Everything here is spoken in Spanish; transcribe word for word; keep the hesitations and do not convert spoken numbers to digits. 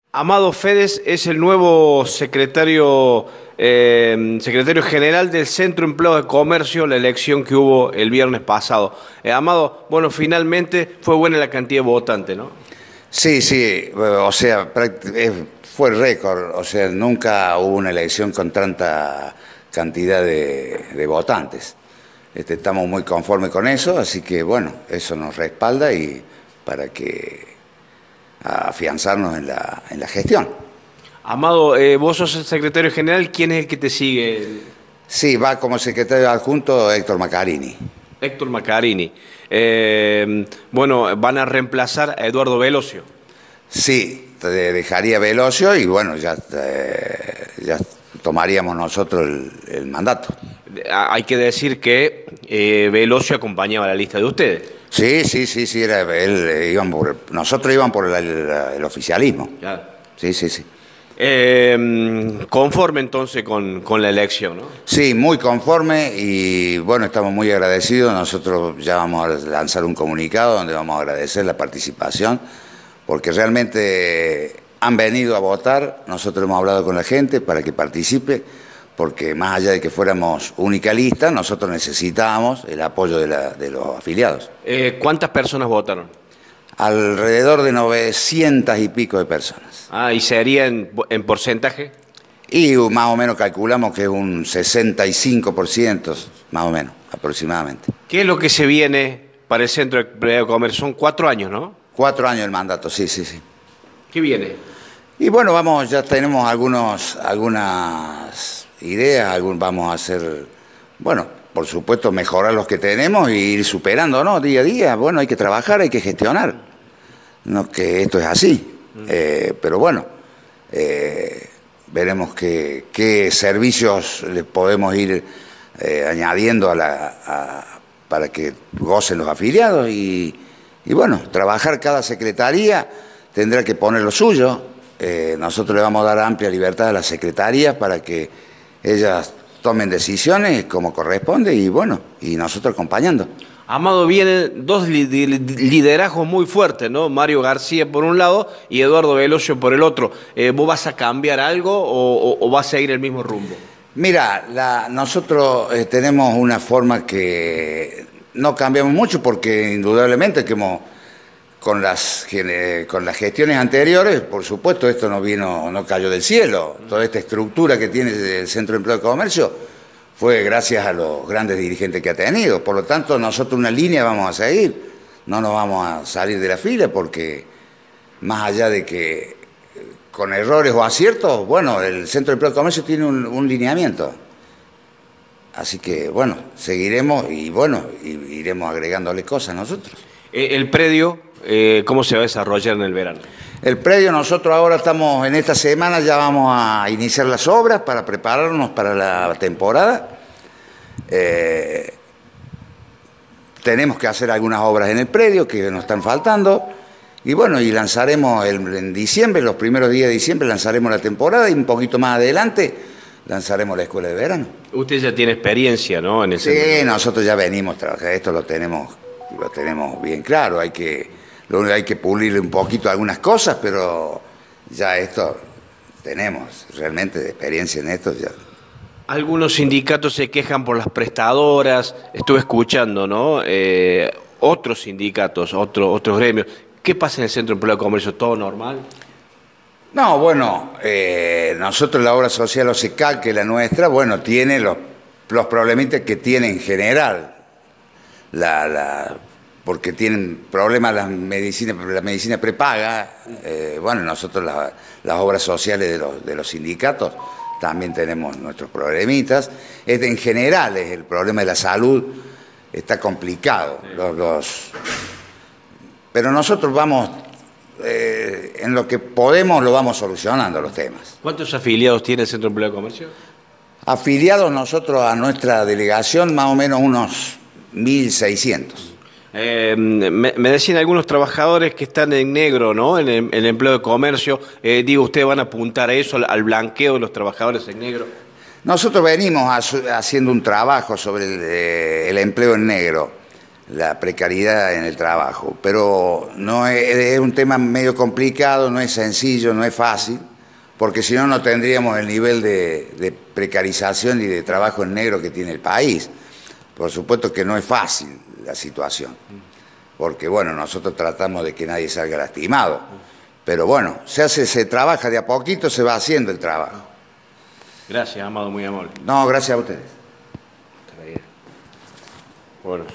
Amado Fedes es el nuevo secretario, eh, secretario general del Centro Empleo de Comercio, la elección que hubo el viernes pasado. Eh, Amado, bueno, finalmente fue buena la cantidad de votantes, ¿no? Sí, sí, o sea, fue récord, o sea, nunca hubo una elección con tanta cantidad de, de votantes. Este, estamos muy conformes con eso, así que bueno, eso nos respalda y para que afianzarnos en la, en la gestión. Amado, eh, vos sos el secretario general, ¿quién es el que te sigue? Sí, va como secretario adjunto Héctor Maccarini. Héctor Maccarini. Eh, bueno, van a reemplazar a Eduardo Velocio. Sí, dejaría Velocio y bueno, ya, eh, ya tomaríamos nosotros el, el mandato. Hay que decir que eh, Velocio acompañaba la lista de ustedes. Sí, sí, sí, sí, era él, iban por, nosotros íbamos por el, el, el oficialismo. Claro. Sí, sí, sí. Eh, conforme entonces con, con la elección, ¿no? Sí, muy conforme y bueno, estamos muy agradecidos. Nosotros ya vamos a lanzar un comunicado donde vamos a agradecer la participación, porque realmente han venido a votar, nosotros hemos hablado con la gente para que participe, porque más allá de que fuéramos única lista, nosotros necesitábamos el apoyo de, la, de los afiliados. Eh, ¿Cuántas personas votaron? Alrededor de novecientas y pico de personas. Ah, ¿y sería en, en porcentaje? Y más o menos calculamos que es un sesenta y cinco por ciento, más o menos, aproximadamente. ¿Qué es lo que se viene para el Centro de Comercio? Son cuatro años, ¿no? Cuatro años el mandato, sí, sí, sí. ¿Qué viene? Y bueno, vamos, ya tenemos algunos, algunas ideas, algún, vamos a hacer, bueno, por supuesto mejorar los que tenemos e ir superando, ¿no? Día a día, bueno, hay que trabajar, hay que gestionar, no que esto es así, mm. eh, pero bueno, eh, veremos qué, qué servicios les podemos ir eh, añadiendo a la, a, para que gocen los afiliados y, y bueno, trabajar cada secretaría tendrá que poner lo suyo. Eh, nosotros le vamos a dar amplia libertad a las secretarías para que ellas tomen decisiones como corresponde y bueno, y nosotros acompañando. Amado, vienen dos liderazgos muy fuertes, ¿no? Mario García por un lado y Eduardo Velocio por el otro. Eh, ¿Vos vas a cambiar algo o, o, o vas a seguir el mismo rumbo? Mira, la, nosotros eh, tenemos una forma que no cambiamos mucho porque indudablemente que hemos... Con las, con las gestiones anteriores, por supuesto, esto no vino, no cayó del cielo. Toda esta estructura que tiene el Centro de Empleo de Comercio fue gracias a los grandes dirigentes que ha tenido. Por lo tanto, nosotros una línea vamos a seguir. No nos vamos a salir de la fila porque, más allá de que con errores o aciertos, bueno, el Centro de Empleo de Comercio tiene un, un lineamiento. Así que, bueno, seguiremos y, bueno, iremos agregándole cosas nosotros. El predio... Eh, ¿Cómo se va a desarrollar en el verano? El predio, nosotros ahora estamos, en esta semana ya vamos a iniciar las obras para prepararnos para la temporada. Eh, tenemos que hacer algunas obras en el predio que nos están faltando. Y bueno, y lanzaremos el, en diciembre, los primeros días de diciembre, lanzaremos la temporada y un poquito más adelante lanzaremos la escuela de verano. Usted ya tiene experiencia, ¿no? En ese sí, momento. Nosotros ya venimos trabajando, esto lo tenemos, lo tenemos bien claro, hay que... Lo único hay que pulirle un poquito algunas cosas, pero ya esto tenemos realmente de experiencia en esto. Ya. Algunos sindicatos se quejan por las prestadoras, estuve escuchando, ¿no? Eh, otros sindicatos, otro, otros gremios. ¿Qué pasa en el Centro de Empleo de Comercio? ¿Todo normal? No, bueno, eh, nosotros la obra social O C C A, que es la nuestra, bueno, tiene los, los problemitas que tiene en general la... la porque tienen problemas las medicinas, la medicina prepaga, eh, bueno, nosotros la, las obras sociales de los, de los sindicatos también tenemos nuestros problemitas. Es de, en general es el problema de la salud, está complicado. Los, los, pero nosotros vamos, eh, en lo que podemos lo vamos solucionando los temas. ¿Cuántos afiliados tiene el Centro de Empleo de Comercio? Afiliados nosotros a nuestra delegación más o menos unos mil seiscientos. Eh, me, me decían algunos trabajadores que están en negro, ¿no? En el, en el empleo de comercio. Eh, digo, ¿ustedes van a apuntar a eso, al, al blanqueo de los trabajadores en negro? Nosotros venimos a, haciendo un trabajo sobre el, eh, el empleo en negro. la precariedad en el trabajo. Pero no es, es un tema medio complicado, no es sencillo, no es fácil, porque si no, no tendríamos el nivel de, de precarización y de trabajo en negro que tiene el país. Por supuesto que no es fácil la situación, porque bueno, nosotros tratamos de que nadie salga lastimado, pero bueno, se hace, se trabaja de a poquito, se va haciendo el trabajo. Gracias, Amado, muy amable. No, gracias a ustedes. Bueno.